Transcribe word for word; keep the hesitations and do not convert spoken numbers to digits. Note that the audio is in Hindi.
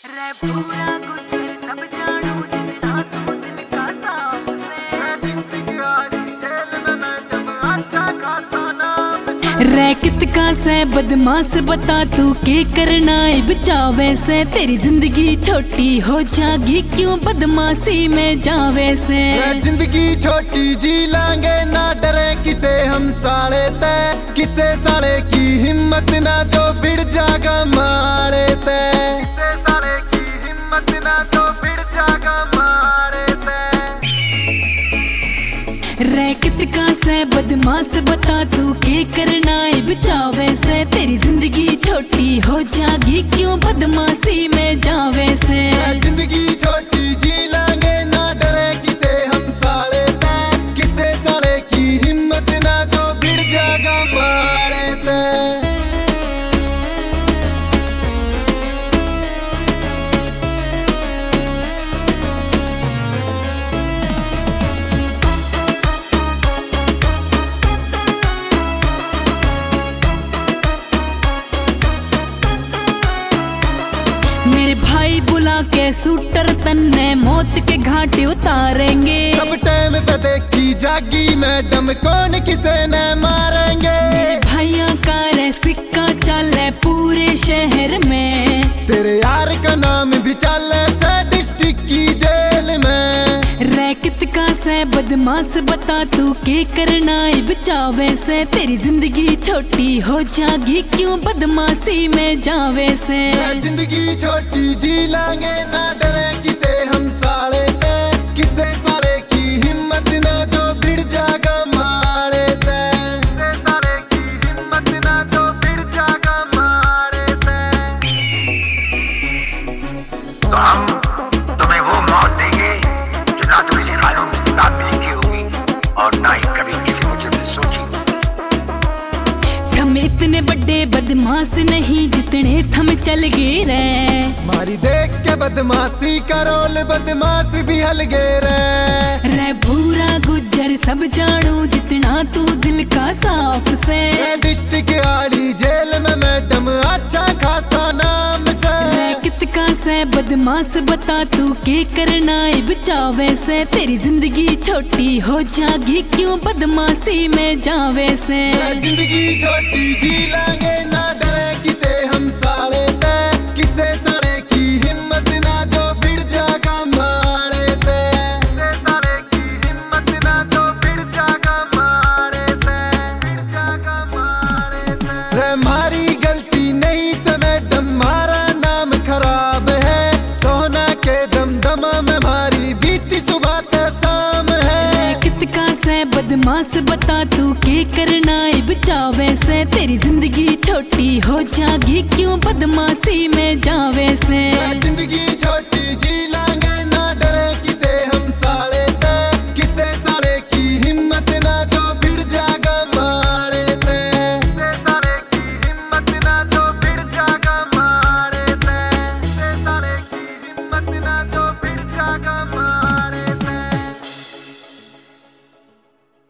रे पूरा गुजर सब जानू जितना तू दिल का साफ से रे कितका से बदमाश बता तू के करना बचावे से तेरी जिंदगी छोटी हो जागी क्यों बदमाशी में जावे से जिंदगी छोटी जी लांगे ना डरे किसे हम साले ते किसे साले की हिम्मत ना जो भिड़ जागा मारे ते किसे साले की हिम्मत ना जो भिड़ जागा मारे ते रे कितका से बदमाश बता तू के करना बचावे से तेरी जिंदगी छोटी हो जागी क्यों बदमाशी में जावे से जिंदगी छोटी जी लांगे ना डरे किसे हम साले ते किसे साले की हिम्मत ना जो भिड़ जागा मारे ते मेरे भाई बुला के शूटर तन्ने मौत के घाटे उतारेंगे सब टाइम पे देखी जागी मैडम कौन किसे न मारेंगे मेरे भाइयों का रे सिक्का चले पूरे शहर में तेरे यार का नाम भी चले से डिस्ट्रिक्ट की जेल में रे कितका से बदमाश बता तू के करना बचावे से तेरी जिंदगी छोटी हो जागी क्यों बदमाशी में जावे से जिंदगी छोटी जी लांगे ना डरे किसे हम साले ते किसे साले की हिम्मत ना जो भिड़ जागा मारे ते किसे साले की हिम्मत ना जो भिड़ जागा मारे ते तो हम तुम्हें वो मौत देंगे जो ना तो किसी कानून की किताब में लिखी होगी और ना ही कभी किसी मुझे में सोची। हम इतने बड़े बदमाश नहीं जितने थम चल गए रे मारी देख के बदमाशी का रोल बदमाश भी हल गे रे रे भूरा गुजर सब जानू जितना तू दिल का साफ से डिस्ट्रिक्ट आड़ी जेल में मैडम अच्छा खासा नाम से रे कितका से बदमाश बता तू के करना बचावे से तेरी जिंदगी छोटी हो जागी क्यों बदमाशी में जावे से जिंदगी छोटी जी लांगे ना डरे किसे हम साले ते किसे साले की हिम्मत ना जो भिड़ जागा मारे ते किसे साले की हिम्मत ना जो भिड़ जागा मारे ते भिड़ जागा मारे ते रे मारी गलती नहीं से मैडम मारा नाम खराब है सोना के दमदमा में मारी बीती सुबह ते शाम है कितका से बदमाश बता तू के करना बचावे से तेरी जिंदगी छोटी हो जागी क्यों बदमाशी में जावे से जिंदगी छोटी जी